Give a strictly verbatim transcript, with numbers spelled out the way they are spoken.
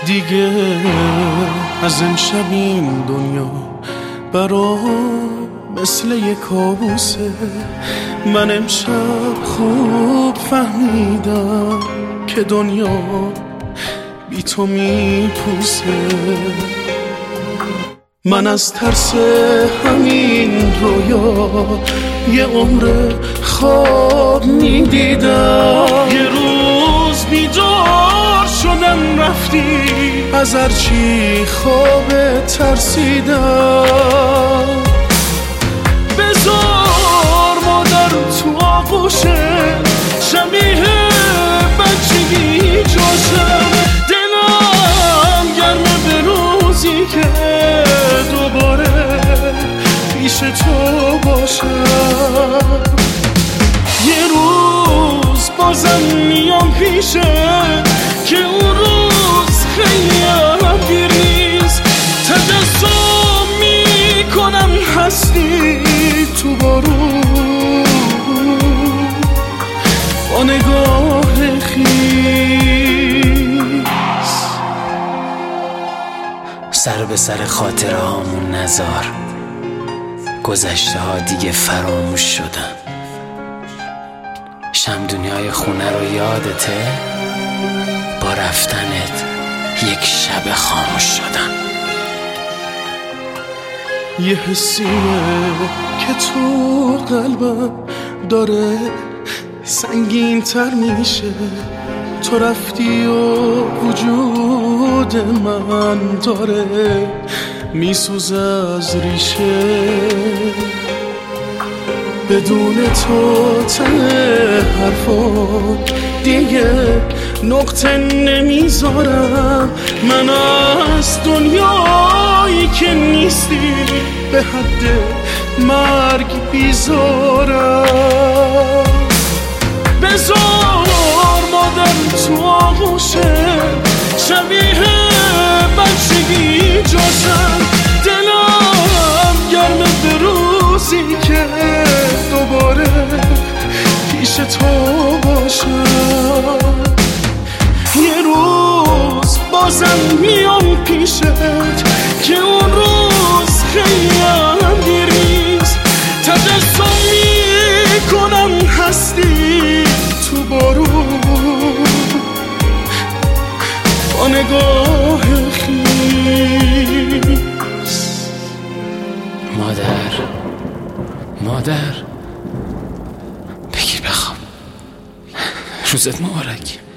دیگه از امشب این دنیا برام مثل یک کابوسه. من امشب خوب فهمیدم که دنیا بی تو میپوسه. من از ترس همین رویا یه عمر خواب میدیدم. یه روز بیدار شدم رفتی، از هرچی خواب ترسیدم. بذار مادر تو آغوشه، شبیه بچگی جاشم. دلم گرمه به روزی که دوباره پیش تو باشم. یه روز بازم میام پیشه که اون روز خیلی هم دیر نیست. تجسم میکنم هستی تو بارون با نگاه خیس. سر به سر خاطره هامون نذار، گذشته ها دیگه فراموش شدن. شم دنیای خونه رو یادته؟ با رفتنت یک شب خاموش شدن. یه حسیه که تو قلبم داره سنگین تر میشه. تو رفتی و وجود من داره میسوزه از ریشه. بدون تو ته حرفا دیگه نقطه نمیذارم. من از دنیایی که نیستی به حد مرگ بیزارم. بذار مادر تو آغوشه، شبیه بچگی جاشم. دلم گرمه به روزی که دوباره پیش تو باشم. یه روز بازم میام پیشت که اون روز خیلی هم دیر نیست. تجسم میکنم هستی تو بارون با نگاه خیس. مادر مادر بگیر بخواب. روزت مبارک.